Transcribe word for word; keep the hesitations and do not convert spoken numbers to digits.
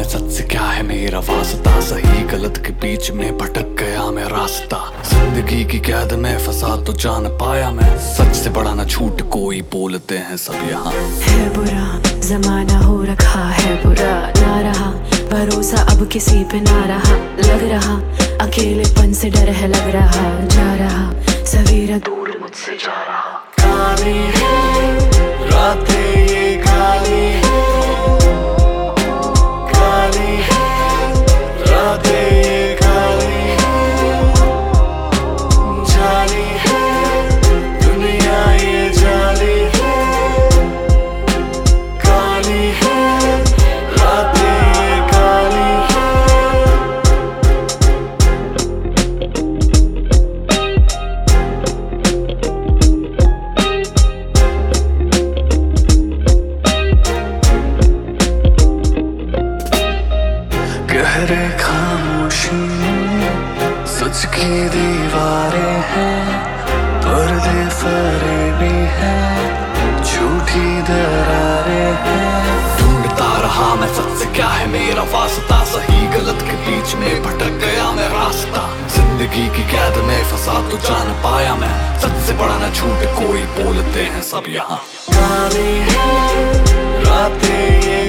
सच से क्या है मेरा वास्ता, सही गलत के बीच में भटक गया मैं रास्ता। जिंदगी की कैद में फंसा तो जान पाया मैं, सच से बड़ा ना झूठ कोई बोलते हैं सब यहाँ। है बुरा जमाना हो रखा है, बुरा ना रहा भरोसा अब किसी पे ना रहा। लग रहा अकेलेपन से डर है, लग रहा जा रहा सवेरा दूर मुझसे जा रहा। काली है रातें ये काली है, काली है रातें ये काली है, जाली है दुनिया ये जाली है, काली है रातें ये काली है। गहरे खामोशी में सच की दीवारें हैं, पर्दे फरेबी हैं, झूठी दरारें हैं। ढूंढता रहा मैं सच से क्या है मेरा वास्ता, सही गलत के बीच में भटक गया मैं रास्ता। जिंदगी की कैद में फंसा तो जान पाया मैं, सच से बड़ा ना झूठ कोई बोलते हैं सब यहाँ। काली है रातें ये